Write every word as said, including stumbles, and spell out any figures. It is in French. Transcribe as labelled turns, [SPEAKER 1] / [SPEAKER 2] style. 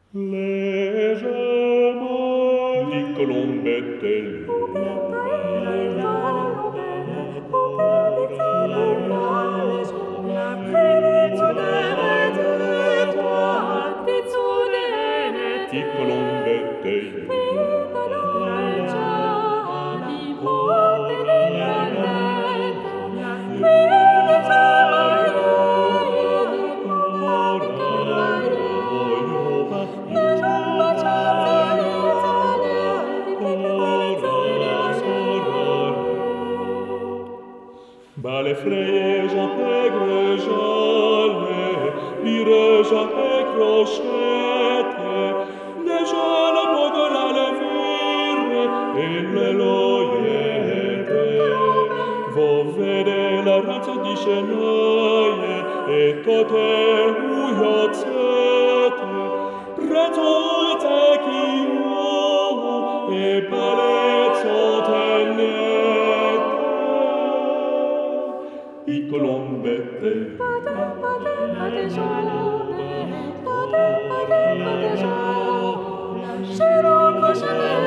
[SPEAKER 1] Légèrement, dit Colombette, dit Colombette, Bas les frayés, j'en pègre, j'allais, pire, j'allais crochette, les jeunes pogoles à la vire, et le loyette. Vous vedez la race di chenaille, et tote uiozzette, prezzote ch'io, e palezzote nette. I Colombette,
[SPEAKER 2] Pate, pate, pate, jaune, pate, pate, pate, jaune, scirocco, scirocco,